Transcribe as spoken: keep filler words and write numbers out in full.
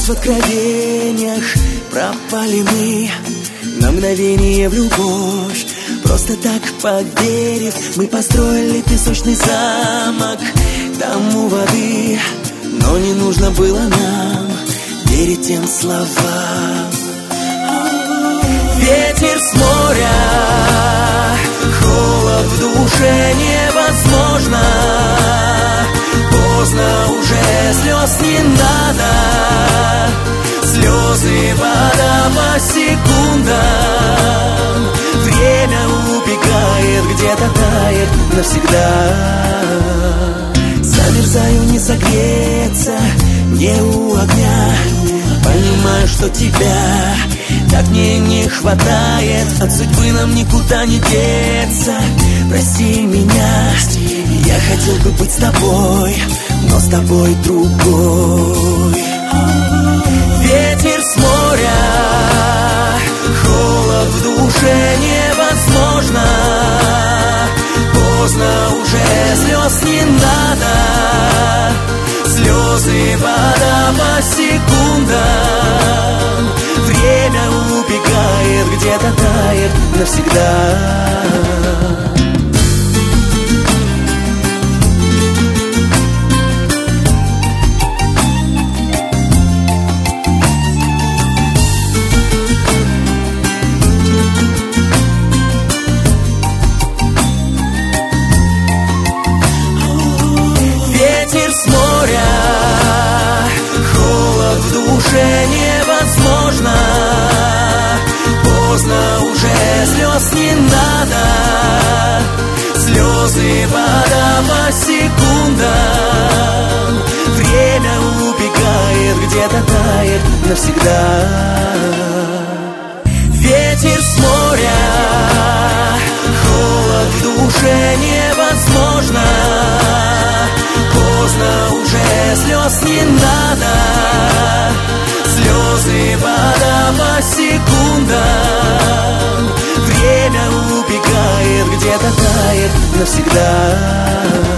в откровениях, пропали мы на мгновение в любовь. Просто так поверив, мы построили песочный замок там у воды. Но не нужно было нам верить тем словам. Ветер с моря, холод в душе невозможно. Поздно уже, слез не надо. Слезы, вода по секундам. Время убегает, где-то тает навсегда. Замерзаю не согреться, не у огня. Понимаю, что тебя так мне не хватает. От судьбы нам никуда не деться. Прости меня, я хотел бы быть с тобой, но с тобой другой. Ветер с моря, холод в душе невозможно. Поздно уже, слез не надо. Слезы, вода по секундам. Время убегает, где-то тает навсегда. Ветер с моря, холод в душе невозможно. Поздно уже, слез не надо. Слезы, вода по секундам. Время убегает, где-то тает навсегда. Ветер с моря, холод в душе невозможно. Поздно уже, слез не надо. Слезы, вода по секундам. Время убегает, где-то тает навсегда.